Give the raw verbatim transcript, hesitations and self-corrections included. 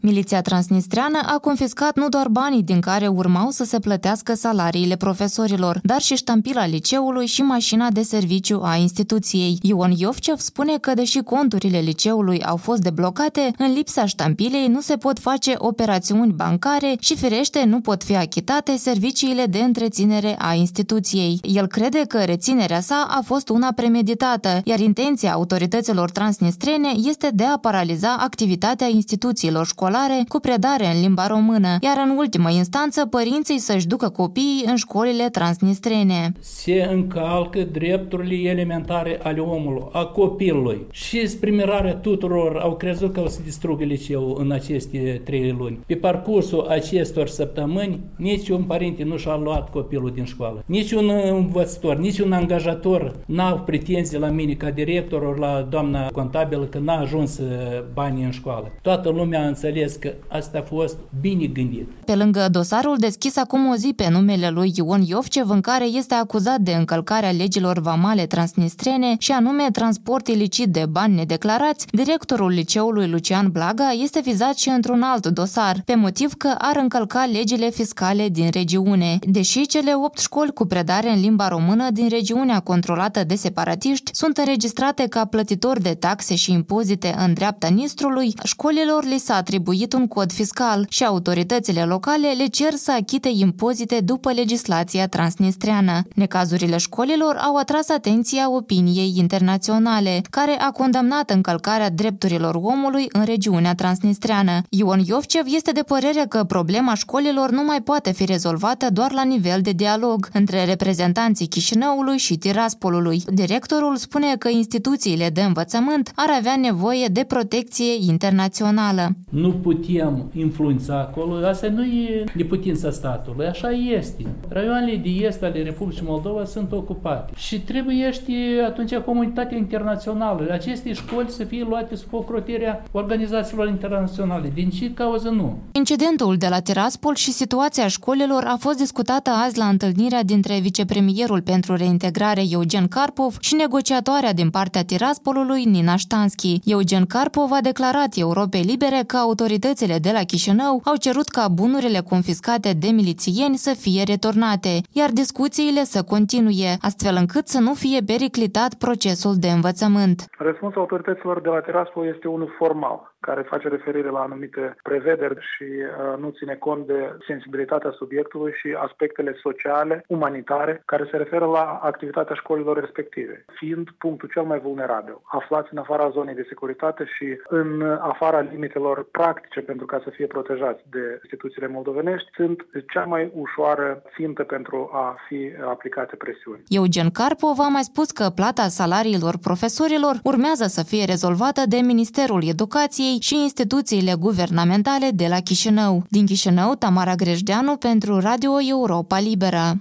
Miliția transnistreană a confiscat nu doar banii din care urmau să se plătească salariile profesorilor, dar și ștampila liceului și mașina de serviciu a instituției. Ion Iovcev spune că deși conturile liceului au fost deblocate, în lipsa ștampilei nu se pot face operațiuni bancare și firește nu pot fi achitate serviciile de întreținere a instituției. El crede că reținerea sa a fost una premeditată, iar intenția autorităților transnistrene este de a paraliza activitatea instituțiilor școlare cu predare în limba română, iar în ultimă instanță părinții să-și ducă copiii în școlile transnistrene. Se încalcă drepturile elementare ale omului, a copilului și sprimirarea tuturor au crezut că o să distrugă liceul în aceste trei luni. Pe parcursul acestor săptămâni, niciun părinte nu și-a luat copilul din școală. Niciun învățător, niciun angajator n-au pretenții la mine ca director ori la doamna contabilă că n-a ajuns banii în școală. Toată lumea a înțeles că asta a fost bine gândit. Pe lângă dosarul deschis acum o zi pe numele lui Ion Iovcev, în care este acuzat de încălcarea legilor vamale transnistrene și anume transport ilicit de bani nedeclarați, directorul liceului Lucian Blaga este vizat și într-un alt dosar, pe motiv că ar încălca legile fiscale din regiune. Deși cele opt școli cu predare în limba română din regiunea controlată de separatiști sunt înregistrate ca plătitori de taxe și impozite în dreapta Nistrului, școlilor li s-a atribuit un cod fiscal și autoritățile locale le cer să achite impozite după legislația transnistreană. Necazurile școlilor au atras atenția opiniei internaționale, care a condamnat încălcarea drepturilor omului în regiunea transnistreană. Ion Iovcev este de părere că problema școlilor nu mai poate fi rezolvată doar la nivel de dialog între reprezentanții Chișinăului și Tiraspolului. Directorul spune că instituțiile de învățământ ar avea nevoie de protecție internațională. Nu putem influența acolo, asta nu e neputința statului, așa este. Raioanele de est ale Republicii Moldova sunt ocupate și trebuie atunci comunitatea internațională, aceste școli să fie luate sub ocrotirea organizațiilor internaționale. Din ce cauză nu? Incidentul de la Tiraspol și situația școlilor a fost discutată azi la întâlnirea dintre vicepremierul pentru reintegrare Eugen Karpov și negociatoarea din partea Tiraspolului Nina Ștanski. Eugen Karpov a declarat Europei Libere că autoritățile de la Chișinău au cerut ca bunurile confiscate de milițieni să fie returnate, iar discuțiile să continue, astfel încât să nu fie periclitat procesul de învățământ. Răspunsul autorităților de la Tiraspol este unul formal, care face referire la anumite prevederi și uh, nu ține cont de sensibilitatea subiectului și aspectele sociale, umanitare, care se referă la activitatea școlilor respective, fiind punctul cel mai vulnerabil, aflați în afara zonei de securitate și în afara limitelor practice pentru ca să fie protejați de instituțiile moldovenești, sunt cea mai ușoară țintă pentru a fi aplicate presiuni. Eugen Karpov a mai spus că plata salariilor profesorilor urmează să fie rezolvată de Ministerul Educației și instituțiile guvernamentale de la Chișinău. Din Chișinău, Tamara Grejdeanu pentru Radio Europa Liberă.